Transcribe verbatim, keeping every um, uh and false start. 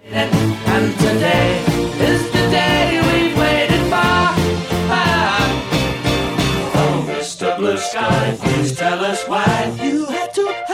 And today is the day we've waited for. Oh, Mister Blue Sky, please tell us why you had to